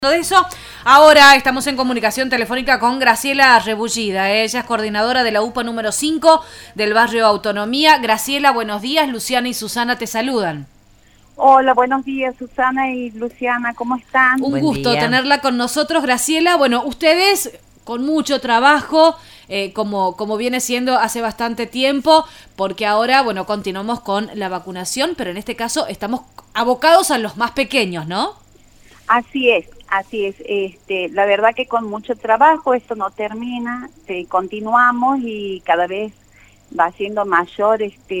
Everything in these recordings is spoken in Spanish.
De eso, ahora estamos en comunicación telefónica con Graciela Rebullida. Ella es coordinadora de la UPA número 5 del barrio Autonomía. Graciela, buenos días. Luciana y Susana te saludan. Hola, buenos días, Susana y Luciana, ¿cómo están? Un gusto tenerla con nosotros, Graciela. Bueno, ustedes con mucho trabajo, como viene siendo hace bastante tiempo, porque ahora, bueno, continuamos con la vacunación, pero en este caso estamos abocados a los más pequeños, ¿no? Así es. La verdad que con mucho trabajo esto no termina, continuamos y cada vez va siendo mayor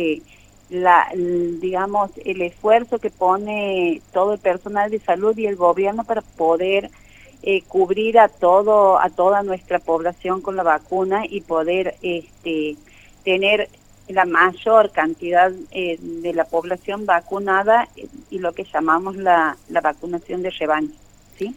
digamos, el esfuerzo que pone todo el personal de salud y el gobierno para poder cubrir a toda nuestra población con la vacuna y poder tener la mayor cantidad de la población vacunada y lo que llamamos la vacunación de rebaño, ¿sí?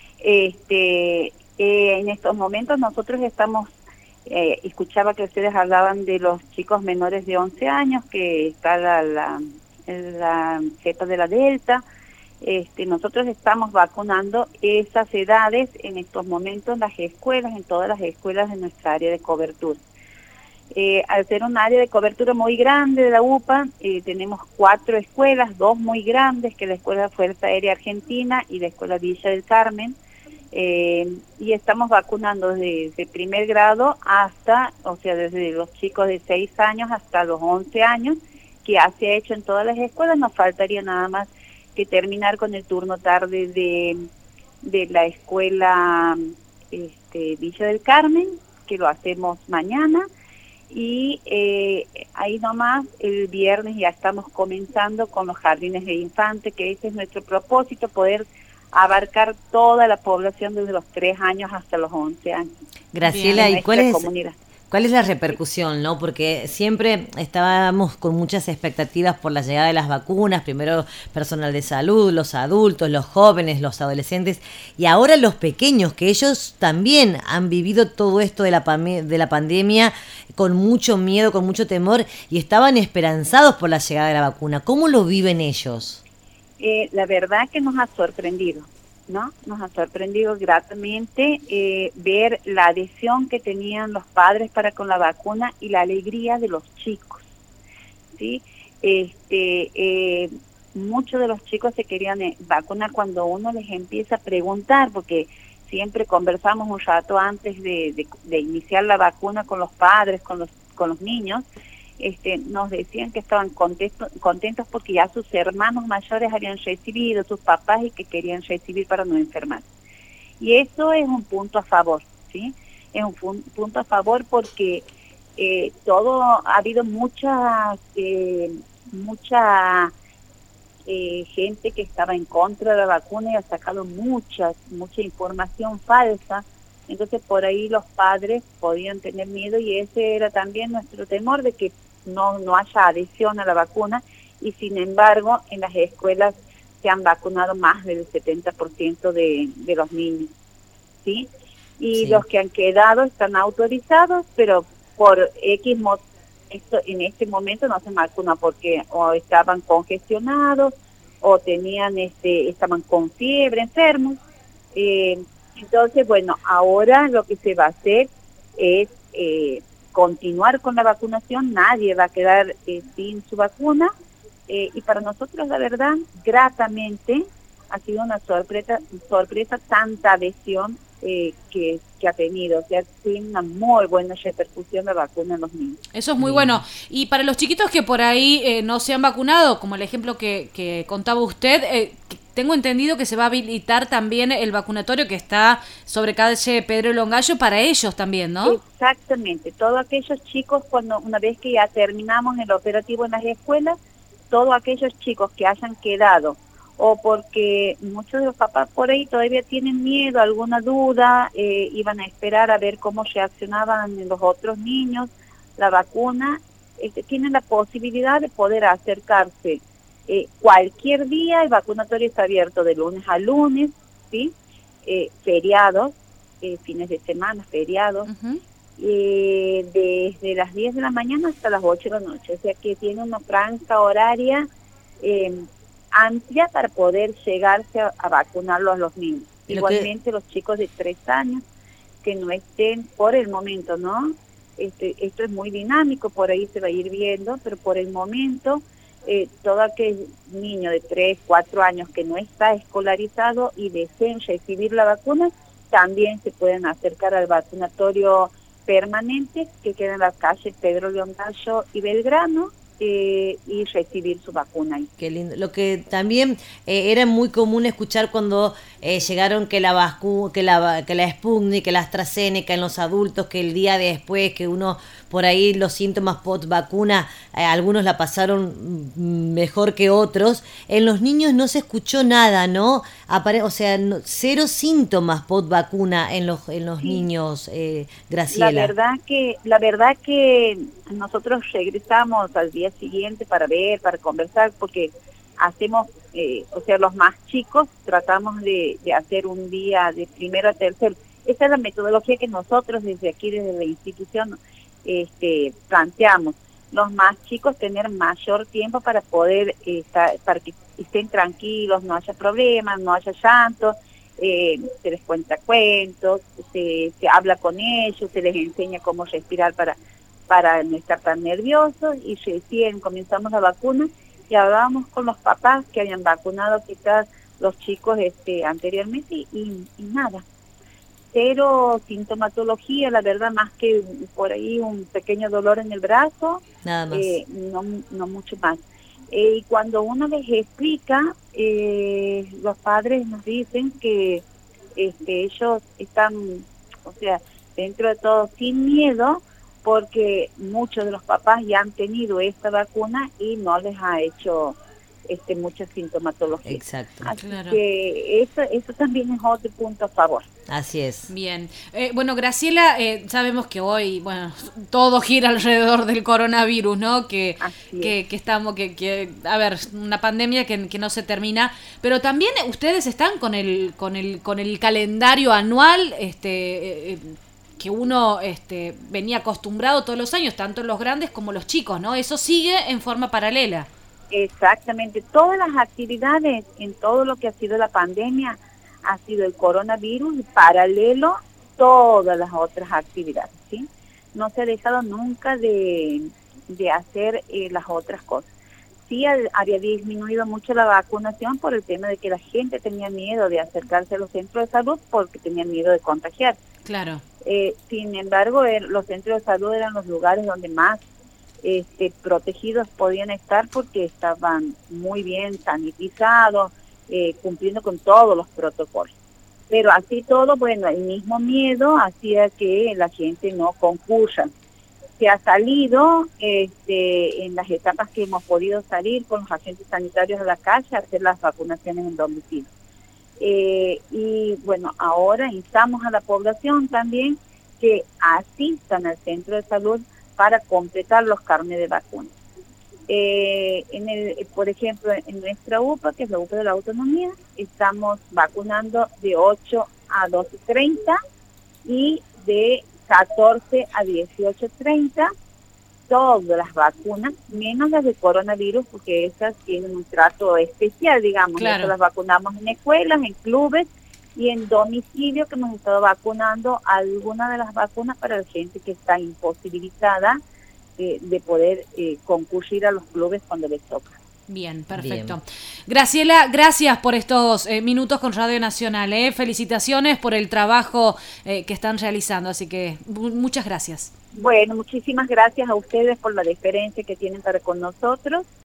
En estos momentos nosotros estamos, escuchaba que ustedes hablaban de los chicos menores de 11 años, que está la cepa de la Delta. Nosotros estamos vacunando esas edades en estos momentos en las escuelas, en todas las escuelas de nuestra área de cobertura. Al ser un área de cobertura muy grande de la UPA, tenemos 4 escuelas, 2 muy grandes, que es la Escuela Fuerza Aérea Argentina y la Escuela Villa del Carmen, y estamos vacunando desde primer grado hasta, o sea, desde los chicos de 6 años hasta los 11 años, que ya se ha hecho en todas las escuelas. Nos faltaría nada más que terminar con el turno tarde de la Escuela Villa del Carmen, que lo hacemos mañana. Y ahí nomás el viernes ya estamos comenzando con los jardines de infantes, que ese es nuestro propósito, poder abarcar toda la población desde los 3 años hasta los 11 años. Graciela, ¿y cuál es la repercusión, no? Porque siempre estábamos con muchas expectativas por la llegada de las vacunas, primero personal de salud, los adultos, los jóvenes, los adolescentes, y ahora los pequeños, que ellos también han vivido todo esto de la pandemia con mucho miedo, con mucho temor, y estaban esperanzados por la llegada de la vacuna. ¿Cómo lo viven ellos? La verdad que nos ha sorprendido, ¿no? Nos ha sorprendido gratamente ver la adhesión que tenían los padres para con la vacuna y la alegría de los chicos, ¿sí? Muchos de los chicos se querían vacunar cuando uno les empieza a preguntar, porque siempre conversamos un rato antes de iniciar la vacuna con los padres, con los niños. Nos decían que estaban contentos porque ya sus hermanos mayores habían recibido, sus papás, y que querían recibir para no enfermar. Y eso es un punto a favor, ¿sí? Es un punto a favor porque ha habido mucha gente que estaba en contra de la vacuna y ha sacado mucha información falsa. Entonces por ahí los padres podían tener miedo, y ese era también nuestro temor, de que no haya adhesión a la vacuna, y sin embargo en las escuelas se han vacunado más del 70% de los niños, ¿sí? Y Sí. los que han quedado están autorizados, pero por X en este momento no se vacuna porque o estaban congestionados o estaban con fiebre, enfermos. Entonces, bueno, ahora lo que se va a hacer es continuar con la vacunación. Nadie va a quedar sin su vacuna, y para nosotros, la verdad, gratamente ha sido una sorpresa tanta adhesión que ha tenido. O sea, tiene una muy buena repercusión la vacuna en los niños. Eso es muy bueno. Y para los chiquitos que por ahí no se han vacunado, como el ejemplo que contaba usted, tengo entendido que se va a habilitar también el vacunatorio que está sobre calle Pedro Longallo para ellos también, ¿no? Exactamente. Todos aquellos chicos, una vez que ya terminamos el operativo en las escuelas, todos aquellos chicos que hayan quedado, o porque muchos de los papás por ahí todavía tienen miedo, alguna duda, iban a esperar a ver cómo reaccionaban los otros niños, la vacuna, tienen la posibilidad de poder acercarse cualquier día. El vacunatorio está abierto de lunes a lunes, ¿sí? Feriados, fines de semana, feriados, desde las 10 de la mañana hasta las 8 de la noche, o sea que tiene una franja horaria amplia para poder llegarse a vacunarlos a los niños. Igualmente los chicos de 3 años que no estén por el momento, ¿no? Esto es muy dinámico, por ahí se va a ir viendo, pero por el momento todo aquel niño de 3, 4 años que no está escolarizado y deseen recibir la vacuna, también se pueden acercar al vacunatorio permanente que queda en la calle Pedro León Gallo y Belgrano, y recibir su vacuna ahí. Qué lindo. Lo que también era muy común escuchar cuando llegaron que la Sputnik, que la AstraZeneca en los adultos, que el día después, que uno por ahí los síntomas post vacuna, algunos la pasaron mejor que otros. En los niños no se escuchó nada, ¿no? O sea, cero síntomas post vacuna en los sí. Niños, Graciela. La verdad que nosotros regresamos al día siguiente para conversar, porque hacemos, o sea, los más chicos tratamos de hacer un día de primero a tercero. Esa es la metodología que nosotros desde aquí, desde la institución, planteamos. Los más chicos tener mayor tiempo para poder para que estén tranquilos, no haya problemas, no haya llanto, se les cuenta cuentos, se habla con ellos, se les enseña cómo respirar para no estar tan nerviosos, y recién comenzamos la vacuna y hablábamos con los papás que habían vacunado quizás los chicos anteriormente y nada. Cero sintomatología, la verdad, más que por ahí un pequeño dolor en el brazo, nada más. No mucho más. Y cuando uno les explica, los padres nos dicen que ellos están, o sea, dentro de todo sin miedo, porque muchos de los papás ya han tenido esta vacuna y no les ha hecho mucha sintomatología. Exacto. Así que eso también es otro punto a favor. Así es. Bien. Bueno, Graciela, sabemos que hoy, bueno, todo gira alrededor del coronavirus, ¿no? Que estamos, a ver, una pandemia que no se termina, pero también ustedes están con el calendario anual, que uno venía acostumbrado todos los años, tanto los grandes como los chicos, ¿no? Eso sigue en forma paralela. Exactamente, todas las actividades en todo lo que ha sido la pandemia ha sido el coronavirus y paralelo todas las otras actividades, ¿sí? No se ha dejado nunca de hacer las otras cosas. Sí había disminuido mucho la vacunación por el tema de que la gente tenía miedo de acercarse a los centros de salud porque tenían miedo de contagiar. Claro. Sin embargo, los centros de salud eran los lugares donde más protegidos podían estar porque estaban muy bien sanitizados, cumpliendo con todos los protocolos. Pero así todo, bueno, el mismo miedo hacía que la gente no concurra. Se ha salido en las etapas que hemos podido salir con los agentes sanitarios a la calle a hacer las vacunaciones en domicilio. Y bueno, ahora instamos a la población también que asistan al centro de salud para completar los carnets de vacuna. Por ejemplo, en nuestra UPA, que es la UPA de la Autonomía, estamos vacunando de 8 a 12:30 y de 14 a 18:30, todas las vacunas, menos las de coronavirus, porque esas tienen un trato especial, digamos. Claro. Esas las vacunamos en escuelas, en clubes y en domicilio, que hemos estado vacunando algunas de las vacunas para la gente que está imposibilitada de poder concurrir a los clubes cuando les toca. Bien, perfecto. Bien. Graciela, gracias por estos minutos con Radio Nacional. Felicitaciones por el trabajo que están realizando, así que muchas gracias. Bueno, muchísimas gracias a ustedes por la deferencia que tienen para con nosotros.